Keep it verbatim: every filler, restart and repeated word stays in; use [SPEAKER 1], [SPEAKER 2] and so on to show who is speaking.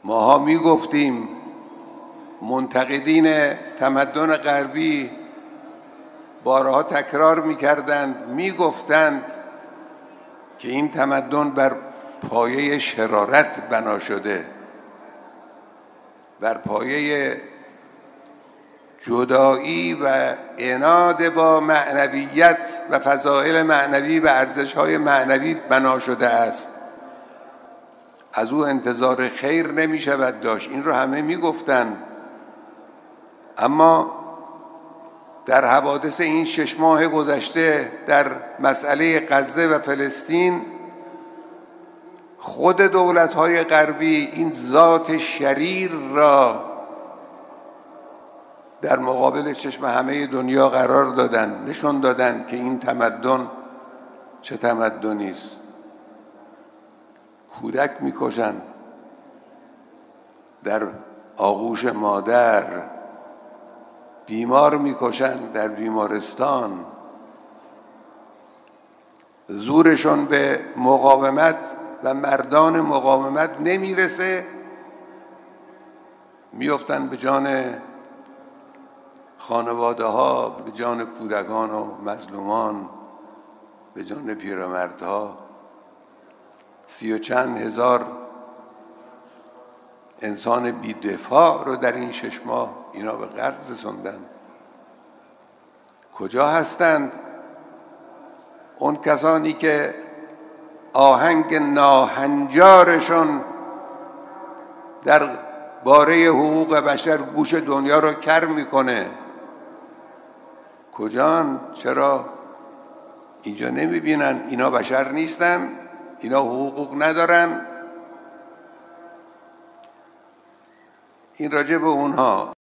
[SPEAKER 1] ماها میگفتیم، منتقدین تمدن غربی بارها تکرار میکردند، میگفتند که این تمدن بر پایه شرارت بنا شده، بر پایه جدایی و عناد با معنویت و فضائل معنوی و ارزش‌های معنوی بنا شده است. از او انتظار خیر نمی شود داشت. این رو همه می گفتن. اما در حوادث این شش ماه گذشته در مسئله غزه و فلسطین، خود دولت‌های غربی این ذات شریر را در مقابل چشم همه دنیا قرار دادن، نشون دادن که این تمدن چه تمدنی است. کودک میکشن در آغوش مادر، بیمار میکشن در بیمارستان، زورشون به مقاومت و مردان مقاومت نمیرسه، میافتن به جان خانواده ها، به جان کودکان و مظلومان، به جان پیرمردها. سی و چند هزار انسان بی‌دفاع رو در این شش ماه اینا به قتل رسوندن. کجا هستند اون کسانی که آهنگ ناهنجارشون در باره حقوق بشر گوش دنیا رو کر میکنه؟ کجان؟ چرا اینجا نمیبینن اینا بشر نیستن؟ اینا حقوق ندارن؟ این راجع به اونها.